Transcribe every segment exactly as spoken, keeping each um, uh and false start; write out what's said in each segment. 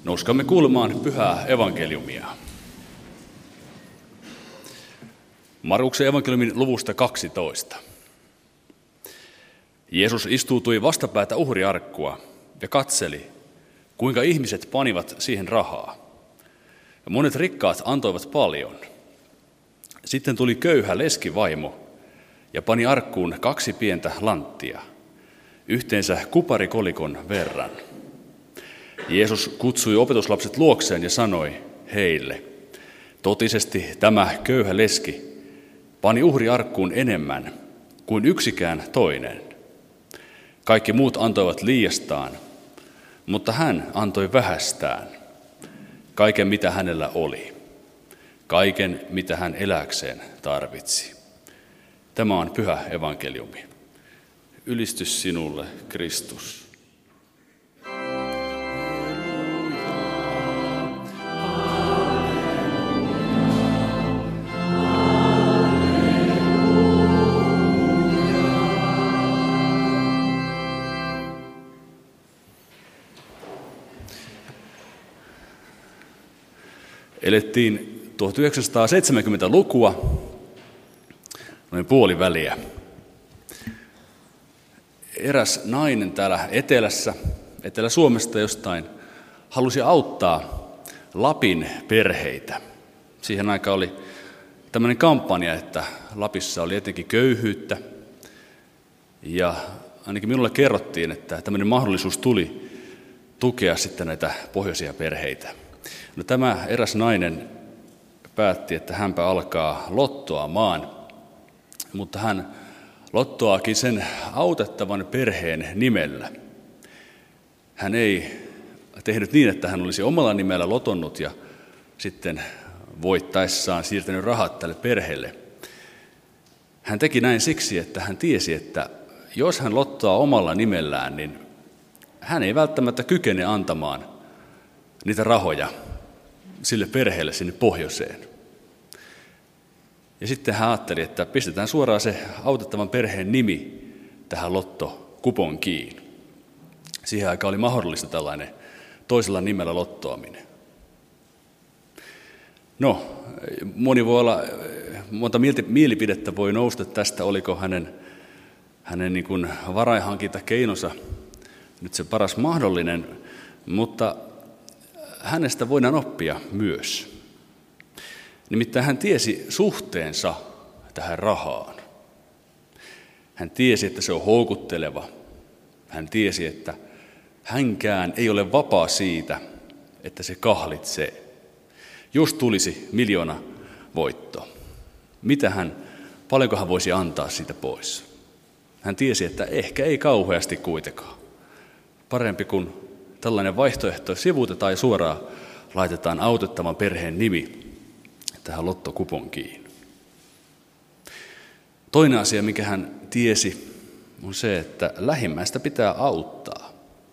Nouskamme kuulemaan pyhää evankeliumia. Markuksen evankeliumin luvusta kaksitoista. Jeesus istuutui vastapäätä uhriarkkua ja katseli, kuinka ihmiset panivat siihen rahaa. Ja monet rikkaat antoivat paljon. Sitten tuli köyhä leskivaimo ja pani arkkuun kaksi pientä lanttia, yhteensä kuparikolikon verran. Jeesus kutsui opetuslapset luokseen ja sanoi heille, totisesti tämä köyhä leski pani uhriarkkuun enemmän kuin yksikään toinen. Kaikki muut antoivat liiastaan, mutta hän antoi vähästään, kaiken mitä hänellä oli, kaiken mitä hän elääkseen tarvitsi. Tämä on pyhä evankeliumi. Ylistys sinulle, Kristus. Elettiin tuhatyhdeksänsataaseitsemänkymmentälukua, noin puoliväliä. Eräs nainen täällä etelässä, Etelä-Suomesta jostain, halusi auttaa Lapin perheitä. Siihen aikaan oli tämmöinen kampanja, että Lapissa oli etenkin köyhyyttä. Ja ainakin minulle kerrottiin, että tämmöinen mahdollisuus tuli tukea sitten näitä pohjoisia perheitä. No, tämä eräs nainen päätti, että hänpä alkaa lottoamaan, mutta hän lottoaakin sen autettavan perheen nimellä. Hän ei tehnyt niin, että hän olisi omalla nimellä lotonnut ja sitten voittaessaan siirtänyt rahat tälle perheelle. Hän teki näin siksi, että hän tiesi, että jos hän lottoaa omalla nimellään, niin hän ei välttämättä kykene antamaan niitä rahoja sille perheelle sinne pohjoiseen. Ja sitten hän ajatteli, että pistetään suoraan se autettavan perheen nimi tähän lottokuponkiin. Siihen aikaan oli mahdollista tällainen toisella nimellä lottoaminen. No, moni voi olla, monta mielipidettä voi nousta tästä, oliko hänen, hänen niin kuin varainhankintakeinonsa nyt se paras mahdollinen, mutta hänestä voidaan oppia myös. Nimittäin hän tiesi suhteensa tähän rahaan. Hän tiesi, että se on houkutteleva. Hän tiesi, että hänkään ei ole vapaa siitä, että se kahlitsee. Jos tulisi miljoona voitto, mitä hän, paljonko hän voisi antaa siitä pois? Hän tiesi, että ehkä ei kauheasti kuitenkaan. Parempi kuin tällainen vaihtoehto sivuutetaan ja suoraan laitetaan autettavan perheen nimi tähän lottokuponkiin. Toinen asia, mikä hän tiesi, on se, että lähimmäistä pitää auttaa.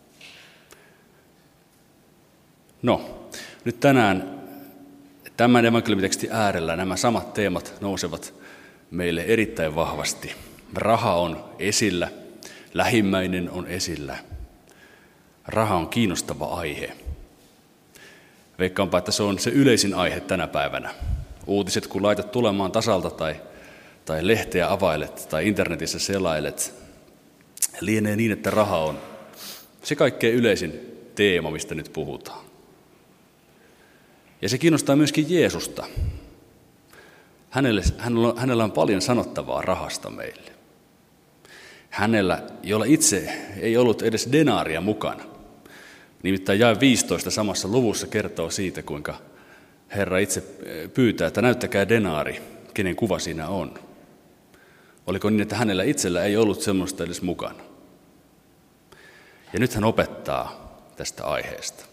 No, nyt tänään tämän evankeliumitekstin äärellä nämä samat teemat nousevat meille erittäin vahvasti. Raha on esillä, lähimmäinen on esillä. Raha on kiinnostava aihe. Veikkaanpa, että se on se yleisin aihe tänä päivänä. Uutiset, kun laitat tulemaan tasalta tai, tai lehteä availet tai internetissä selailet, lienee niin, että raha on se kaikkein yleisin teema, mistä nyt puhutaan. Ja se kiinnostaa myöskin Jeesusta. Hänelle, hänellä, hänellä on paljon sanottavaa rahasta meille. Hänellä, jolla itse ei ollut edes denaaria mukana. Nimittäin jae viisitoista samassa luvussa kertoo siitä, kuinka Herra itse pyytää, että näyttäkää denaari, kenen kuva siinä on. Oliko niin, että hänellä itsellä ei ollut semmoista edes mukana? Ja nyt hän opettaa tästä aiheesta.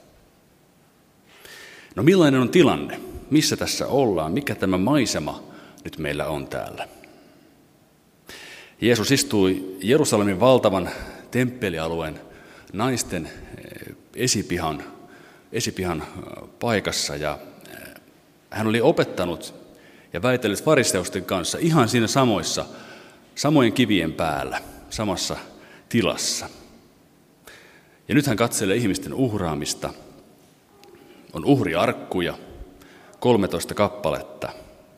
No, millainen on tilanne? Missä tässä ollaan? Mikä tämä maisema nyt meillä on täällä? Jeesus istui Jerusalemin valtavan temppelialueen naisten esipihan, esipihan paikassa ja hän oli opettanut ja väitellyt fariseusten kanssa ihan siinä samoissa, samojen kivien päällä, samassa tilassa. Ja nyt hän katselee ihmisten uhraamista on uhriarkkuja, kolmetoista kappaletta.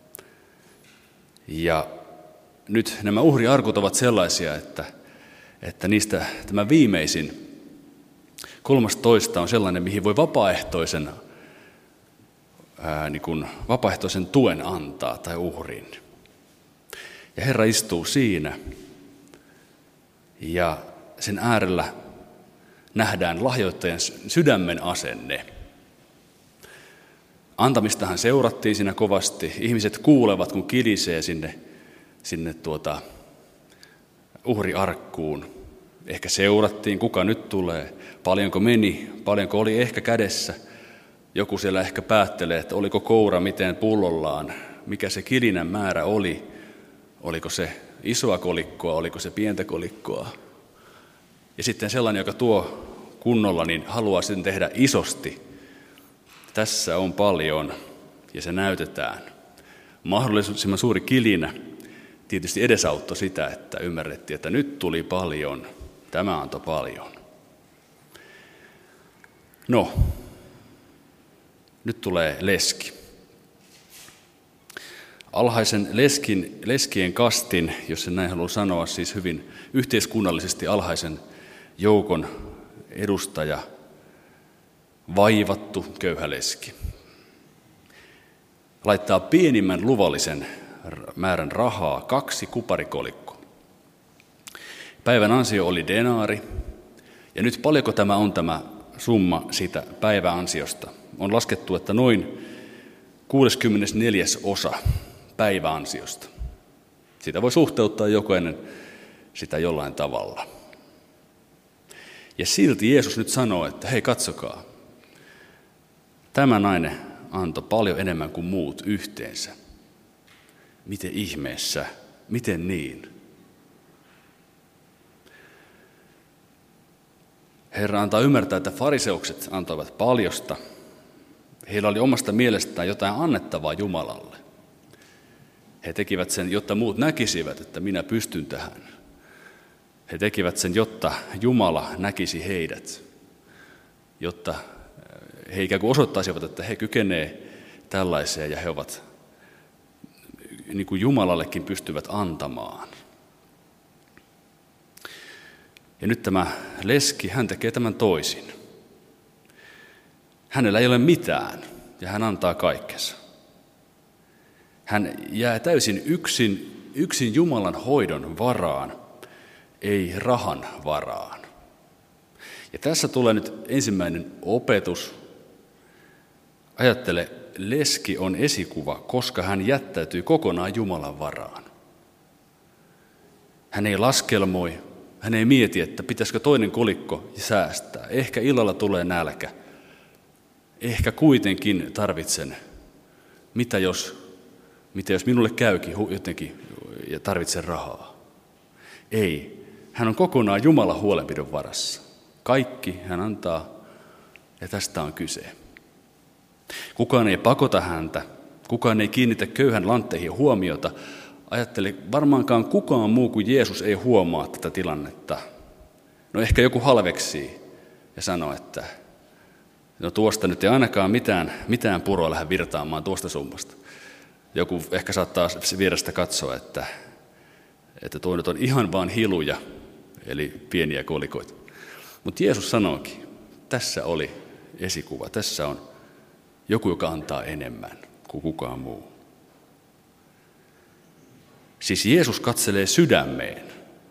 Ja nyt nämä uhriarkut ovat sellaisia, että, että niistä tämä viimeisin, kolmastoista on sellainen, mihin voi vapaaehtoisen, ää, niin kuin vapaaehtoisen tuen antaa tai uhrin. Ja Herra istuu siinä ja sen äärellä nähdään lahjoittajan sydämen asenne. Antamistahan seurattiin siinä kovasti. Ihmiset kuulevat, kun kilisee sinne, sinne tuota uhriarkkuun. Ehkä seurattiin, kuka nyt tulee, paljonko meni, paljonko oli ehkä kädessä. Joku siellä ehkä päättelee, että oliko koura miten pullollaan, mikä se kilinän määrä oli. Oliko se isoa kolikkoa, oliko se pientä kolikkoa. Ja sitten sellainen, joka tuo kunnolla, niin haluaa sen tehdä isosti. Tässä on paljon ja se näytetään. Mahdollisimman suuri kilinä tietysti edesauttoi sitä, että ymmärrettiin, että nyt tuli paljon, tämä antoi paljon. No, nyt tulee leski. Alhaisen leskin, leskien kastin, jos sen näin haluaa sanoa, siis hyvin yhteiskunnallisesti alhaisen joukon edustaja, vaivattu köyhä leski. Laittaa pienimmän luvallisen määrän rahaa, kaksi kuparikolikkoa. Päivän ansio oli denaari, ja nyt paljonko tämä on tämä summa siitä päiväansiosta? On laskettu, että noin kuusikymmentäneljä osa päiväansiosta. Sitä voi suhteuttaa jokainen sitä jollain tavalla. Ja silti Jeesus nyt sanoo, että hei katsokaa, tämä nainen antoi paljon enemmän kuin muut yhteensä. Miten ihmeessä? Miten niin? Herra antaa ymmärtää, että fariseukset antoivat paljosta. Heillä oli omasta mielestään jotain annettavaa Jumalalle. He tekivät sen, jotta muut näkisivät, että minä pystyn tähän. He tekivät sen, jotta Jumala näkisi heidät, jotta he ikään kuin osoittaisivat, että he kykenevät tällaiseen ja he ovat niin kuin Jumalallekin pystyvät antamaan. Ja nyt tämä leski, hän tekee tämän toisin. Hänellä ei ole mitään ja hän antaa kaikkensa. Hän jää täysin yksin, yksin Jumalan hoidon varaan, ei rahan varaan. Ja tässä tulee nyt ensimmäinen opetus. Ajattele, leski on esikuva, koska hän jättäytyy kokonaan Jumalan varaan. Hän ei laskelmoi, hän ei mieti, että pitäisikö toinen kolikko säästää. Ehkä illalla tulee nälkä. Ehkä kuitenkin tarvitsen, mitä jos, mitä jos minulle käykin jotenkin ja tarvitsen rahaa. Ei, hän on kokonaan Jumalan huolenpidon varassa. Kaikki hän antaa ja tästä on kyse. Kukaan ei pakota häntä, kukaan ei kiinnitä köyhän lantteihin huomiota. Ajattele, varmaankaan kukaan muu kuin Jeesus ei huomaa tätä tilannetta. No ehkä joku halveksii ja sanoo, että no tuosta nyt ei ainakaan mitään, mitään puroa lähde virtaamaan tuosta summasta. Joku ehkä saattaa vierestä katsoa, että, että tuo nyt on ihan vaan hiluja, eli pieniä kolikoita. Mutta Jeesus sanoikin, tässä oli esikuva, tässä on joku, joka antaa enemmän kuin kukaan muu. Siis Jeesus katselee sydämeen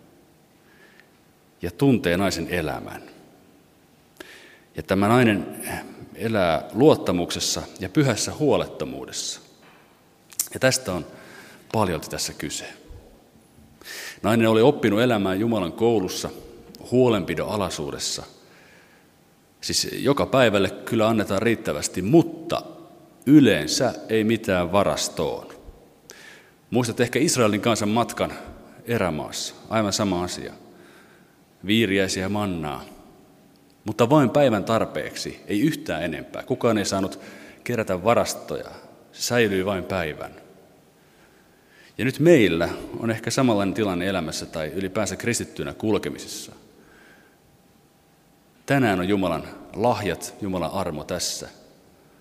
ja tuntee naisen elämän. Ja tämä nainen elää luottamuksessa ja pyhässä huolettomuudessa. Ja tästä on paljolti tässä kyse. Nainen oli oppinut elämään Jumalan koulussa, huolenpidon alaisuudessa. Siis joka päivälle kyllä annetaan riittävästi, mutta yleensä ei mitään varastoon. Muistat ehkä Israelin kansan matkan erämaassa, aivan sama asia. Viiriäisiä ja mannaa, mutta vain päivän tarpeeksi, ei yhtään enempää. Kukaan ei saanut kerätä varastoja, se säilyi vain päivän. Ja nyt meillä on ehkä samanlainen tilanne elämässä tai ylipäänsä kristittynä kulkemisessa. Tänään on Jumalan lahjat, Jumalan armo tässä.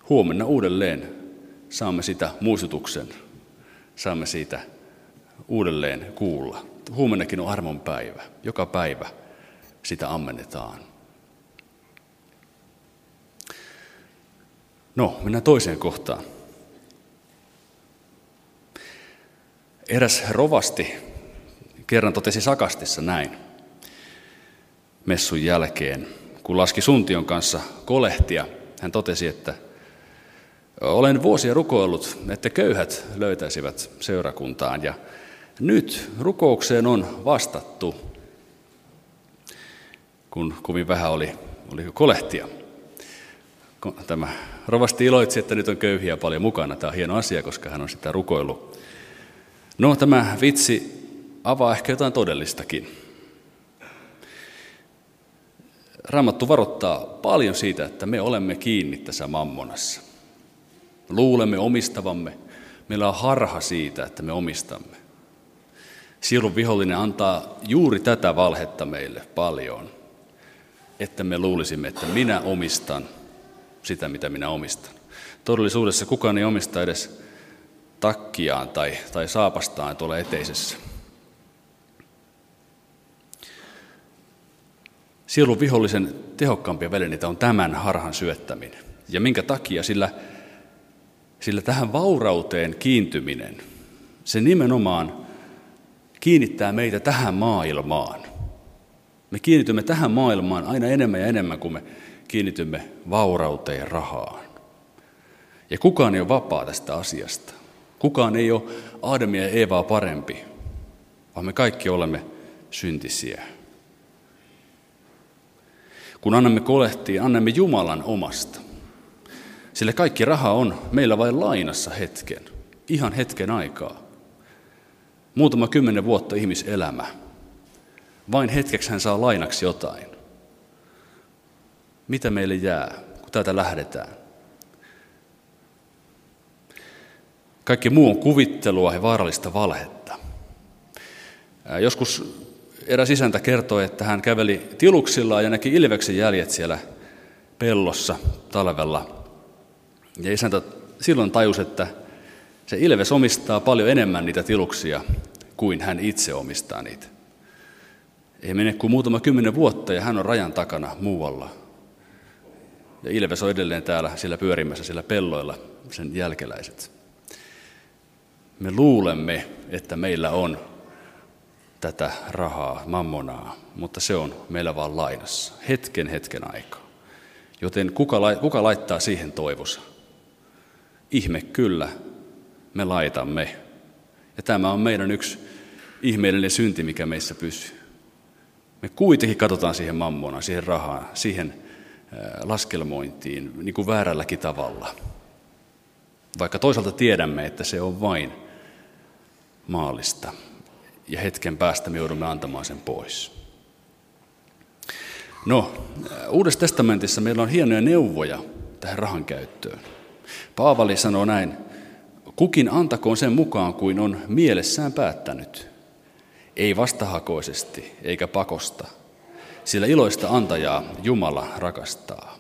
huomenna uudelleen saamme sitä muistutuksen, saamme siitä uudelleen kuulla. Huomennakin on armon päivä, joka päivä sitä ammennetaan. No, mennään toiseen kohtaan. Eräs rovasti kerran totesi Sakastissa näin messun jälkeen, kun laski Suntion kanssa kolehtia. Hän totesi, että olen vuosia rukoillut, että köyhät löytäisivät seurakuntaan ja nyt rukoukseen on vastattu, kun kovin vähän oli, oli kolehtia. Tämä rovasti iloitsi, että nyt on köyhiä paljon mukana. Tämä on hieno asia, koska hän on sitä rukoillut. No, tämä vitsi avaa ehkä jotain todellistakin. Raamattu varoittaa paljon siitä, että me olemme kiinni tässä mammonassa. Luulemme omistavamme. Meillä on harha siitä, että me omistamme. Sielun vihollinen antaa juuri tätä valhetta meille paljon, että me luulisimme, että minä omistan sitä, mitä minä omistan. Todellisuudessa kukaan ei omista edes takkiaan tai, tai saapastaan tuolla eteisessä. Sielun vihollisen tehokkaampia välineitä on tämän harhan syöttäminen. Ja minkä takia? Sillä, sillä tähän vaurauteen kiintyminen, se nimenomaan kiinnittää meitä tähän maailmaan. Me kiinnitymme tähän maailmaan aina enemmän ja enemmän, kun me kiinnitymme vaurauteen ja rahaan. Ja kukaan ei ole vapaa tästä asiasta. Kukaan ei ole Aadamia ja Eevaa parempi, vaan me kaikki olemme syntisiä. Kun annamme kolehtiin, annamme Jumalan omasta. Sillä kaikki raha on meillä vain lainassa hetken, ihan hetken aikaa. Muutama kymmenen vuotta ihmiselämä. Vain hetkeksi hän saa lainaksi jotain. Mitä meille jää, kun täältä lähdetään? Kaikki muu on kuvittelua ja vaarallista valhetta. Joskus eräs isäntä kertoi, että hän käveli tiluksillaan ja näki ilveksen jäljet siellä pellossa talvella. Ja isäntä silloin tajusi, että se ilves omistaa paljon enemmän niitä tiluksia kuin hän itse omistaa niitä. Ei mene kuin muutama kymmenen vuotta ja hän on rajan takana muualla. Ja ilves on edelleen täällä siellä pyörimässä siellä pelloilla sen jälkeläiset. Me luulemme, että meillä on tätä rahaa, mammonaa, mutta se on meillä vaan lainassa, hetken hetken aikaa. Joten kuka, kuka laittaa siihen toivonsa? Ihme kyllä, me laitamme. Ja tämä on meidän yksi ihmeellinen synti, mikä meissä pysyy. Me kuitenkin katsotaan siihen mammonaan, siihen rahaan, siihen laskelmointiin niin kuin väärälläkin tavalla. Vaikka toisaalta tiedämme, että se on vain maallista. Ja hetken päästä me joudumme antamaan sen pois. No, Uudessa testamentissa meillä on hienoja neuvoja tähän rahan käyttöön. Paavali sanoo näin, kukin antakoon sen mukaan kuin on mielessään päättänyt. Ei vastahakoisesti eikä pakosta, sillä iloista antajaa Jumala rakastaa.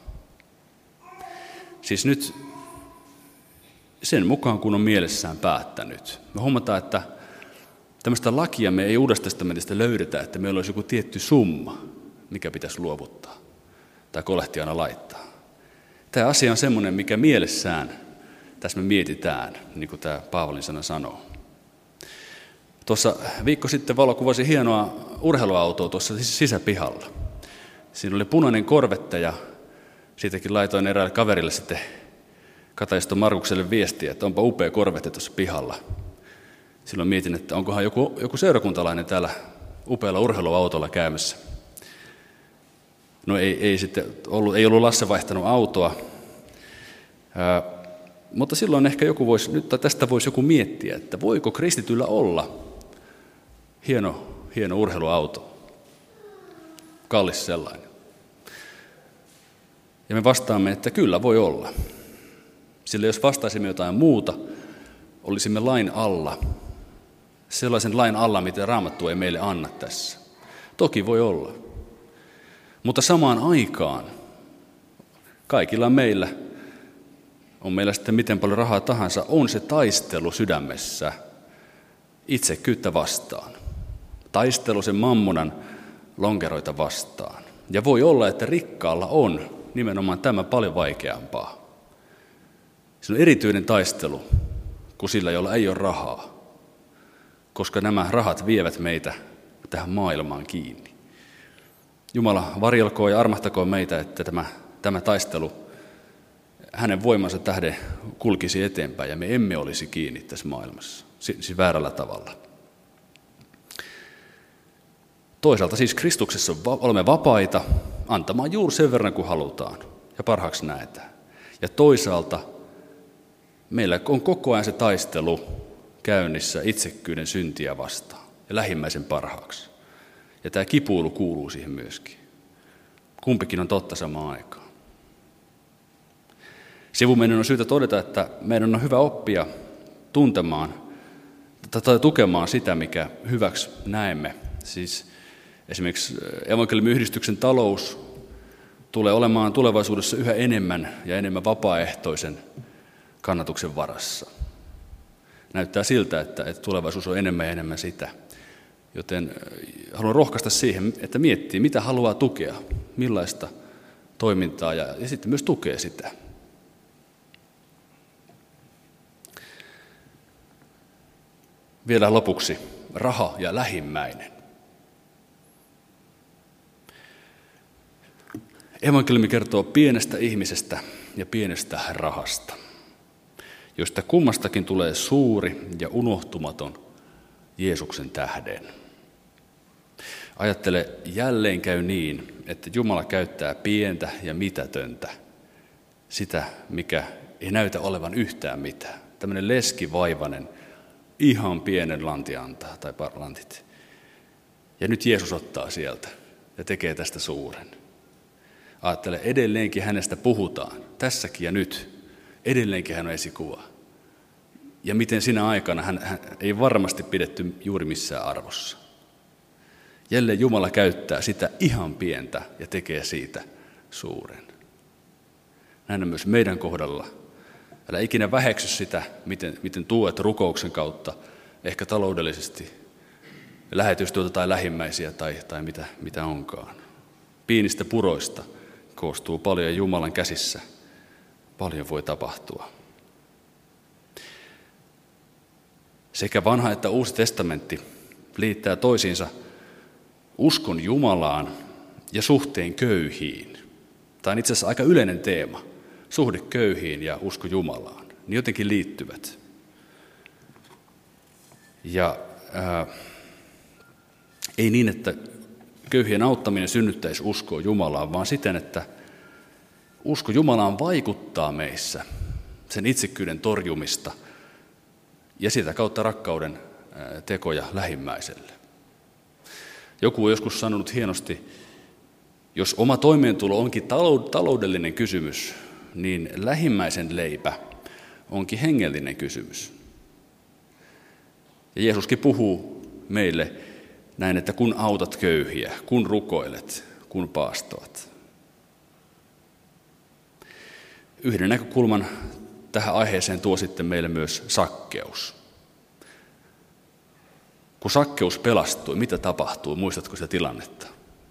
Siis nyt sen mukaan kun on mielessään päättänyt. Me huomataan, että tämmöistä lakia me ei Uudesta testamentista löydetä, että meillä olisi joku tietty summa, mikä pitäisi luovuttaa tai kolehtiana laittaa. Tämä asia on semmoinen, mikä mielessään tässä me mietitään, niin kuin tämä Paavalin sana sanoo. Tuossa viikko sitten valokuvasi hienoa urheiluautoa tuossa sisäpihalla. Siinä oli punainen Corvette ja siitäkin laitoin eräälle kaverille sitten Katajaston Markukselle viestiä, että onpa upea Corvette tuossa pihalla. Silloin mietin, että onkohan joku, joku seurakuntalainen täällä upealla urheiluautolla käymässä. No ei, ei sitten ollut, ei ollut Lasse vaihtanut autoa, Ää, mutta silloin ehkä joku voisi, nyt tästä voisi joku miettiä, että voiko kristityllä olla hieno, hieno urheiluauto, kallis sellainen. Ja me vastaamme, että kyllä voi olla. Sillä jos vastaisimme jotain muuta, olisimme lain alla, sellaisen lain alla, mitä Raamattu ei meille anna tässä. Toki voi olla. Mutta samaan aikaan kaikilla meillä on meillä sitten miten paljon rahaa tahansa, on se taistelu sydämessä itsekkyyttä vastaan. Taistelu sen mammonan lonkeroita vastaan. Ja voi olla, että rikkaalla on nimenomaan tämä paljon vaikeampaa. Se on erityinen taistelu kuin sillä, jolla ei ole rahaa, koska nämä rahat vievät meitä tähän maailmaan kiinni. Jumala varjelkoon ja armahtakoon meitä, että tämä, tämä taistelu hänen voimansa tähden kulkisi eteenpäin ja me emme olisi kiinni tässä maailmassa, siis väärällä tavalla. Toisaalta siis Kristuksessa olemme vapaita antamaan juuri sen verran kuin halutaan ja parhaaksi näetään. Ja toisaalta meillä on koko ajan se taistelu käynnissä itsekkyyden syntiä vastaan ja lähimmäisen parhaaksi. Ja tämä kipuilu kuuluu siihen myöskin. Kumpikin on totta samaan aikaan. Sivumennen on syytä todeta, että meidän on hyvä oppia tuntemaan tai tukemaan sitä, mikä hyväksi näemme. Siis esimerkiksi evankeliumiyhdistyksen talous tulee olemaan tulevaisuudessa yhä enemmän ja enemmän vapaaehtoisen kannatuksen varassa. Näyttää siltä, että tulevaisuus on enemmän ja enemmän sitä. Joten haluan rohkaista siihen, että miettii, mitä haluaa tukea, millaista toimintaa ja, ja sitten myös tukee sitä. Vielä lopuksi raha ja lähimmäinen. Evankeliumi kertoo pienestä ihmisestä ja pienestä rahasta, josta kummastakin tulee suuri ja unohtumaton Jeesuksen tähden. Ajattele, jälleen käy niin, että Jumala käyttää pientä ja mitätöntä, sitä mikä ei näytä olevan yhtään mitään. Tämmöinen leskivaivainen, ihan pienen lanti antaa, tai lantit. Ja nyt Jeesus ottaa sieltä ja tekee tästä suuren. Ajattele, edelleenkin hänestä puhutaan, tässäkin ja nyt. Edelleenkin hän on esikuva. Ja miten sinä aikana hän, hän ei varmasti pidetty juuri missään arvossa. Jälleen Jumala käyttää sitä ihan pientä ja tekee siitä suuren. Näin on myös meidän kohdalla. Älä ikinä väheksy sitä, miten, miten tuet rukouksen kautta, ehkä taloudellisesti, lähetystyötä tai lähimmäisiä tai, tai mitä, mitä onkaan. Pienistä puroista koostuu paljon Jumalan käsissä. Paljon voi tapahtua. Sekä vanha että uusi testamentti liittää toisiinsa uskon Jumalaan ja suhteen köyhiin. Tämä on itse asiassa aika yleinen teema. Suhde köyhiin ja usko Jumalaan. Ne jotenkin liittyvät. Ja ää, ei niin, että köyhien auttaminen synnyttäisi uskoa Jumalaan, vaan siten, että usko Jumalaan vaikuttaa meissä sen itsekkyyden torjumista ja sitä kautta rakkauden tekoja lähimmäiselle. Joku on joskus sanonut hienosti, jos oma toimeentulo onkin taloudellinen kysymys, niin lähimmäisen leipä onkin hengellinen kysymys. Ja Jeesuskin puhuu meille näin, että kun autat köyhiä, kun rukoilet, kun paastoat. Yhden näkökulman tähän aiheeseen tuo sitten meille myös Sakkeus. Kun Sakkeus pelastui, mitä tapahtui? Muistatko sitä tilannetta?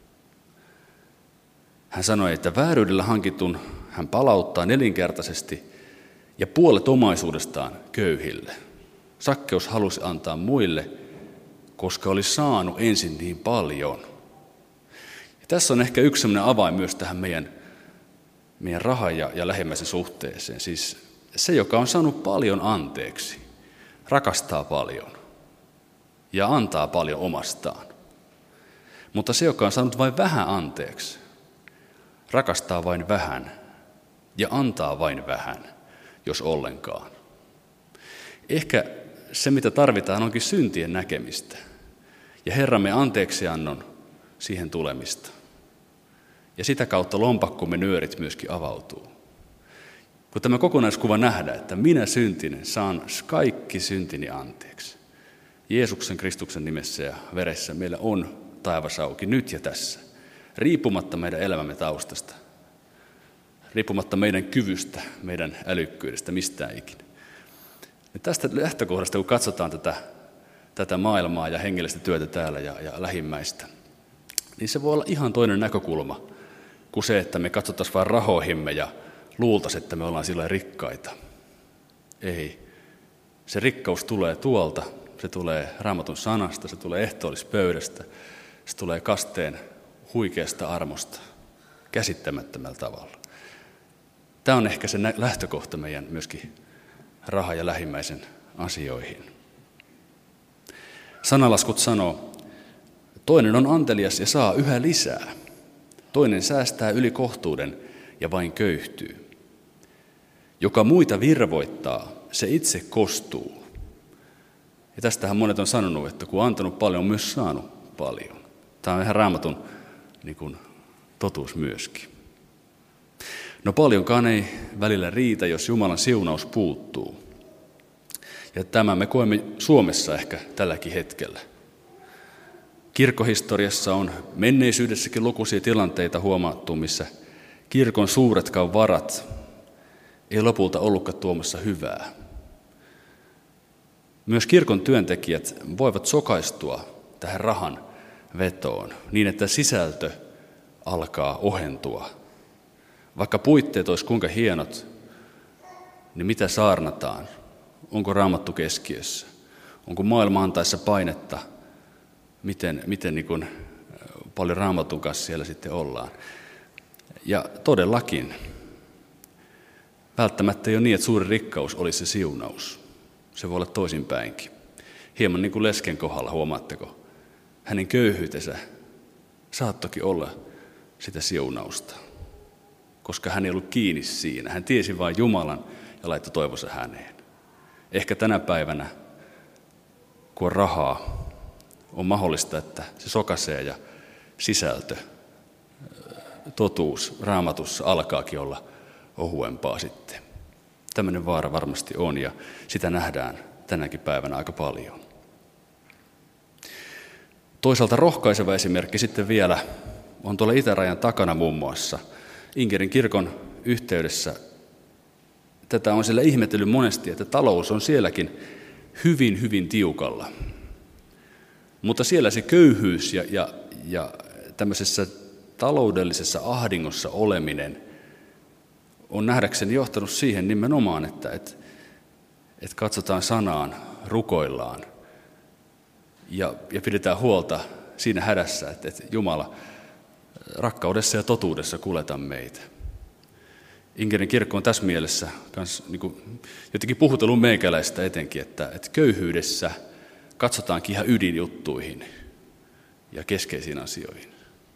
Hän sanoi, että vääryydellä hankitun hän palauttaa nelinkertaisesti ja puolet omaisuudestaan köyhille. Sakkeus halusi antaa muille, koska oli saanut ensin niin paljon. Ja tässä on ehkä yksi sellainen avain myös tähän meidän, meidän rahan ja, ja lähimmäisen suhteeseen. Siis se, joka on saanut paljon anteeksi, rakastaa paljon ja antaa paljon omastaan. Mutta se, joka on saanut vain vähän anteeksi, rakastaa vain vähän ja antaa vain vähän, jos ollenkaan. Ehkä se, mitä tarvitaan, onkin syntien näkemistä ja Herramme anteeksiannon siihen tulemista. Ja sitä kautta lompakkomme nyörit myöskin avautuu. Kun tämä kokonaiskuva nähdään, että minä syntinen saan kaikki syntini anteeksi. Jeesuksen Kristuksen nimessä ja veressä meillä on taivas auki nyt ja tässä, riippumatta meidän elämämme taustasta, riippumatta meidän kyvystä, meidän älykkyydestä, mistään ikinä. Ja tästä lähtökohdasta, kun katsotaan tätä, tätä maailmaa ja hengellistä työtä täällä ja, ja lähimmäistä, niin se voi olla ihan toinen näkökulma kuin se, että me katsottaisiin vain rahoihimme ja luultaisiin, että me ollaan sillä rikkaita. Ei. Se rikkaus tulee tuolta, se tulee Raamatun sanasta, se tulee ehtoollispöydästä, se tulee kasteen huikeasta armosta, käsittämättömällä tavalla. Tämä on ehkä se lähtökohta meidän myöskin raha- ja lähimmäisen asioihin. Sanalaskut sanoo, toinen on antelias ja saa yhä lisää. Toinen säästää yli kohtuuden ja vain köyhtyy. Joka muita virvoittaa, se itse kostuu. Ja tästähän monet on sanonut, että kun on antanut paljon, on myös saanut paljon. Tämä on ihan Raamatun niin kuin, totuus myöskin. No paljonkaan ei välillä riitä, jos Jumalan siunaus puuttuu. Ja tämä me koemme Suomessa ehkä tälläkin hetkellä. Kirkkohistoriassa on menneisyydessäkin lukuisia tilanteita huomattu, missä kirkon suuretkaan varat ei lopulta ollutkaan tuomassa hyvää. Myös kirkon työntekijät voivat sokaistua tähän rahan vetoon niin, että sisältö alkaa ohentua. Vaikka puitteet olisi kuinka hienot, niin mitä saarnataan? Onko Raamattu keskiössä? Onko maailma antaessa painetta? Miten, miten niin kuin paljon Raamatun kanssa siellä sitten ollaan? Ja todellakin, välttämättä ei ole niin, että suuri rikkaus olisi se siunaus. Se voi olla toisinpäinkin. Hieman niin kuin lesken kohdalla, huomaatteko? Hänen köyhyytensä saattokin olla sitä siunausta, koska hän ei ollut kiinni siinä. Hän tiesi vain Jumalan ja laittoi toivonsa häneen. Ehkä tänä päivänä, kun on rahaa, on mahdollista, että se sokaisee ja sisältö, totuus Raamatussa alkaakin olla ohuempaa sitten. Tämmöinen vaara varmasti on ja sitä nähdään tänäkin päivänä aika paljon. Toisaalta rohkaiseva esimerkki sitten vielä on tuolla itärajan takana muun muassa. Inkerin kirkon yhteydessä tätä on siellä ihmetellyt monesti, että talous on sielläkin hyvin, hyvin tiukalla. Mutta siellä se köyhyys ja, ja, ja tämmöisessä taloudellisessa ahdingossa oleminen on nähdäkseni johtanut siihen nimenomaan, että, että, että katsotaan sanaan, rukoillaan ja, ja pidetään huolta siinä hädässä, että, että Jumala rakkaudessa ja totuudessa kuleta meitä. Inkerin kirkko on tässä mielessä kans, niin kuin, jotenkin puhutellut meikäläistä etenkin, että, että köyhyydessä katsotaankin ihan ydinjuttuihin ja keskeisiin asioihin.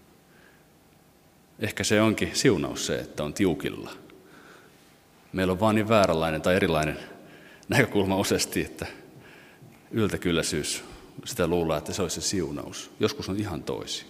Ehkä se onkin siunaus se, että on tiukilla. Meillä on vaan niin vääränlainen tai erilainen näkökulma useasti, että yltäkylläisyys, sitä luullaan, että se olisi se siunaus. Joskus on ihan toisin.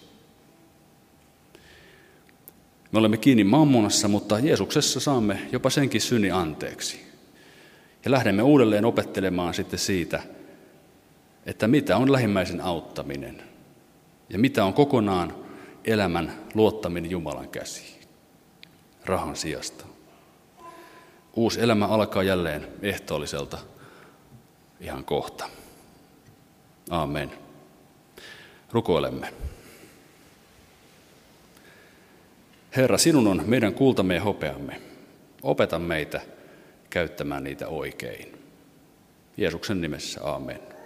Me olemme kiinni mammonassa, mutta Jeesuksessa saamme jopa senkin synnin anteeksi. Ja lähdemme uudelleen opettelemaan sitten siitä, että mitä on lähimmäisen auttaminen ja mitä on kokonaan elämän luottaminen Jumalan käsiin rahan sijasta. Uusi elämä alkaa jälleen ehtoolliselta ihan kohta. Aamen. Rukoilemme. Herra, sinun on meidän kultamme ja hopeamme. Opeta meitä käyttämään niitä oikein. Jeesuksen nimessä, aamen.